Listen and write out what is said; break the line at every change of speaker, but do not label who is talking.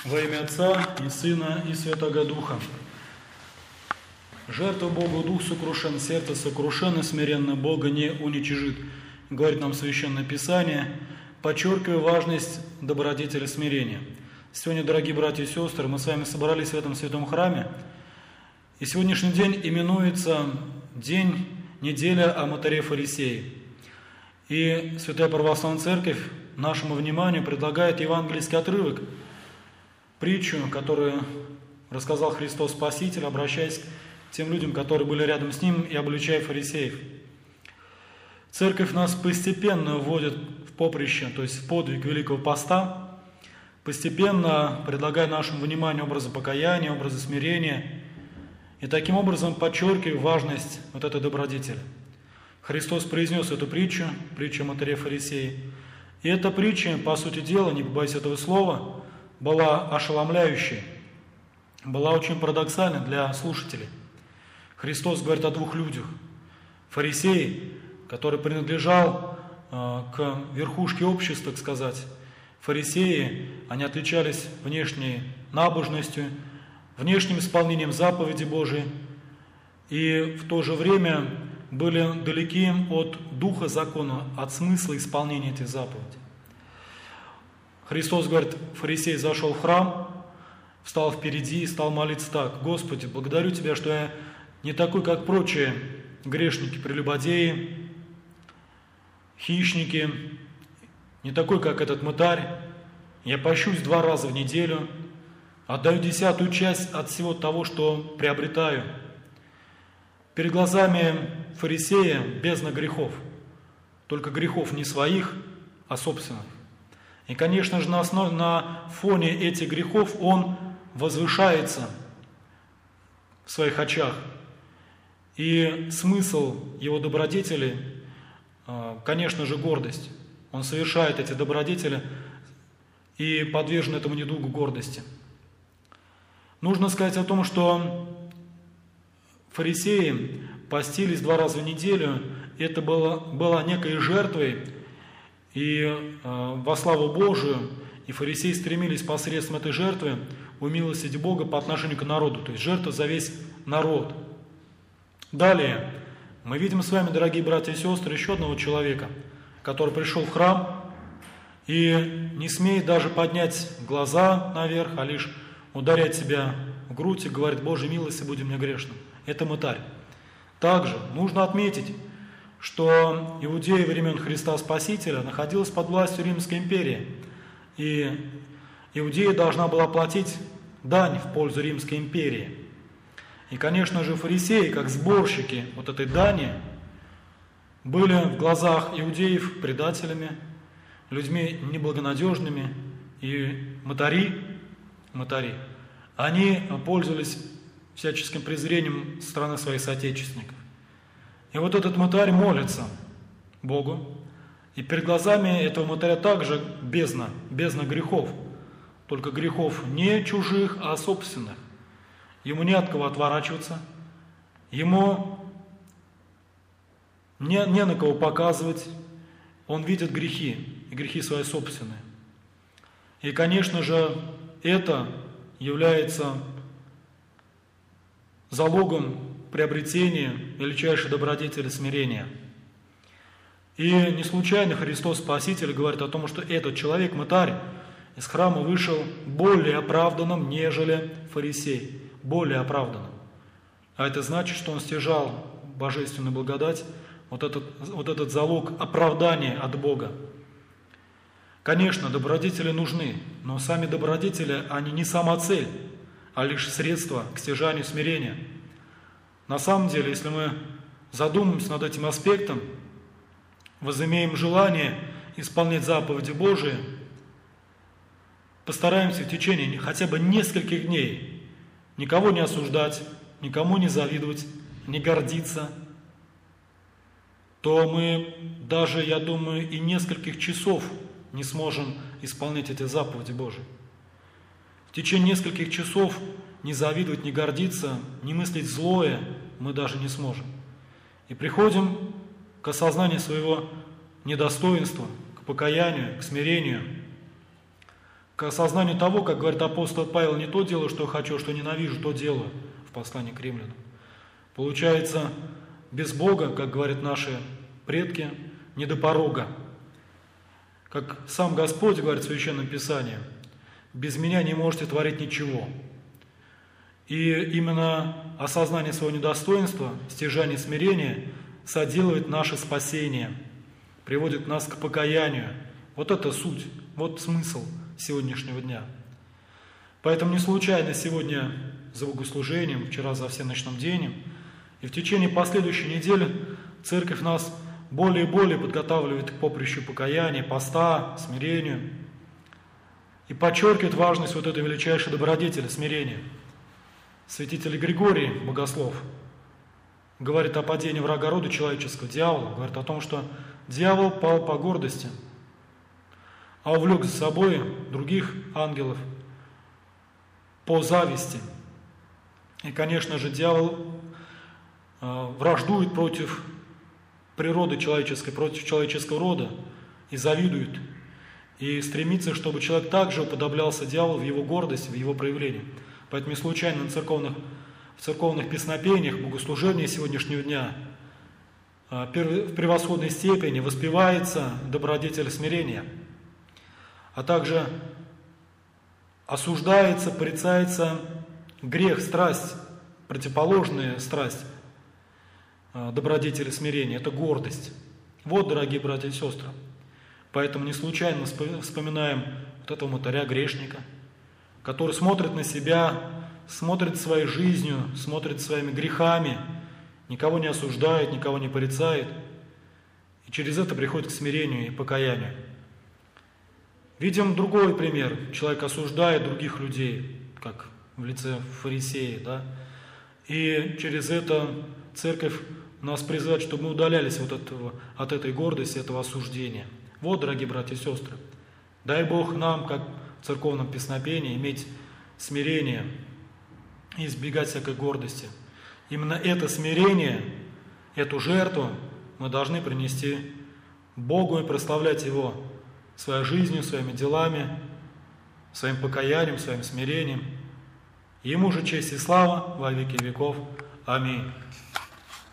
Во имя Отца и Сына и Святого Духа. Жертва Богу дух сокрушен, сердце сокрушено, смиренно Бога не уничижит. Говорит нам Священное Писание, подчеркивая важность добродетели смирения. Сегодня, дорогие братья и сестры, мы с вами собрались в этом святом храме, и сегодняшний день именуется день, неделя о мытаре фарисеи. И Святая Православная Церковь нашему вниманию предлагает евангельский отрывок, притчу, которую рассказал Христос Спаситель, обращаясь к тем людям, которые были рядом с Ним, и обличая фарисеев. Церковь нас постепенно вводит в поприще, то есть в подвиг Великого Поста, постепенно предлагая нашему вниманию образы покаяния, образы смирения, и таким образом подчеркивая важность вот этой добродетели. Христос произнес эту притчу, притчу о мытаре фарисеи. И эта притча, по сути дела, не побоюсь этого слова, была ошеломляющей, была очень парадоксальной для слушателей. Христос говорит о двух людях. Фарисей, который принадлежал к верхушке общества, так сказать. Фарисеи, они отличались внешней набожностью, внешним исполнением заповеди Божией, и в то же время были далеки от духа закона, от смысла исполнения этих заповедей. Христос говорит, фарисей зашел в храм, встал впереди и стал молиться так: «Господи, благодарю Тебя, что я не такой, как прочие грешники, прелюбодеи, хищники, не такой, как этот мытарь. Я пощусь 2 раза в неделю, отдаю 10-ую часть от всего того, что приобретаю». Перед глазами фарисея бездна грехов, только грехов не своих, а собственных. И, конечно же, на фоне этих грехов он возвышается в своих очах. И смысл его добродетели, конечно же, гордость. Он совершает эти добродетели и подвержен этому недугу гордости. Нужно сказать о том, что фарисеи постились 2 раза в неделю. Это была некой жертвой, и во славу Божию, и фарисеи стремились посредством этой жертвы умилостить Бога по отношению к народу, то есть жертва за весь народ. Далее мы видим с вами, дорогие братья и сестры, еще одного человека, который пришел в храм и не смеет даже поднять глаза наверх, а лишь ударять себя в грудь и говорит: «Божьей милости будем мне грешным». Это мытарь. Также нужно отметить, что Иудея времен Христа Спасителя находилась под властью Римской империи, и Иудея должна была платить дань в пользу Римской империи. И, конечно же, фарисеи, как сборщики вот этой дани, были в глазах иудеев предателями, людьми неблагонадежными, и мытари, они пользовались всяческим презрением со стороны своих соотечественников. И вот этот мытарь молится Богу, и перед глазами этого мытаря также бездна грехов, только грехов не чужих, а собственных. Ему не от кого отворачиваться, ему не на кого показывать, он видит грехи, и грехи свои собственные. И, конечно же, это является залогом приобретения величайшей добродетели смирения. И не случайно Христос Спаситель говорит о том, что этот человек, мытарь, из храма вышел более оправданным, нежели фарисей. Более оправданным. А это значит, что он стяжал божественную благодать, вот этот залог оправдания от Бога. Конечно, добродетели нужны, но сами добродетели, они не сама цель, а лишь средство к стяжанию смирения. На самом деле, если мы задумаемся над этим аспектом, возымеем желание исполнять заповеди Божии, постараемся в течение хотя бы нескольких дней никого не осуждать, никому не завидовать, не гордиться, то мы даже, я думаю, и нескольких часов не сможем исполнять эти заповеди Божии. В течение нескольких часов не завидовать, не гордиться, не мыслить злое мы даже не сможем. И приходим к осознанию своего недостоинства, к покаянию, к смирению. к осознанию того, как говорит апостол Павел, не то делаю, что хочу, что ненавижу, то делаю, в послании к римлянам. Получается, без Бога, как говорят наши предки, не до порога. Как сам Господь говорит в Священном Писании, без меня не можете творить ничего. И именно осознание своего недостоинства, стяжание смирения соделывает наше спасение, приводит нас к покаянию. Вот это суть, вот смысл сегодняшнего дня. Поэтому не случайно сегодня за богослужением, вчера за всеночным денем, и в течение последующей недели Церковь нас более и более подготавливает к поприщу покаяния, поста, смирению и подчеркивает важность вот этой величайшей добродетели, смирения. Святитель Григорий, богослов, говорит о падении врага рода человеческого, дьявола, говорит о том, что дьявол пал по гордости, а увлек за собой других ангелов по зависти. И, конечно же, дьявол враждует против природы человеческой, против человеческого рода и завидует, и стремится, чтобы человек также уподоблялся дьяволу в его гордости, в его проявлении. Поэтому не случайно в церковных песнопениях, богослужении сегодняшнего дня в превосходной степени воспевается добродетель смирения, а также осуждается, порицается грех, страсть, противоположная страсть добродетели смирения, это гордость. Вот, дорогие братья и сестры, поэтому не случайно вспоминаем вот этого мотаря-грешника, который смотрит на себя, смотрит своей жизнью, смотрит своими грехами, никого не осуждает, никого не порицает, и через это приходит к смирению и покаянию. Видим другой пример. Человек осуждает других людей, как в лице фарисея, да? И через это Церковь нас призывает, чтобы мы удалялись от этой гордости, этого осуждения. Вот, дорогие братья и сестры, дай Бог нам, как в церковном песнопении, иметь смирение и избегать всякой гордости. Именно это смирение, эту жертву мы должны принести Богу и прославлять Его своей жизнью, своими делами, своим покаянием, своим смирением. Ему же честь и слава во веки веков. Аминь.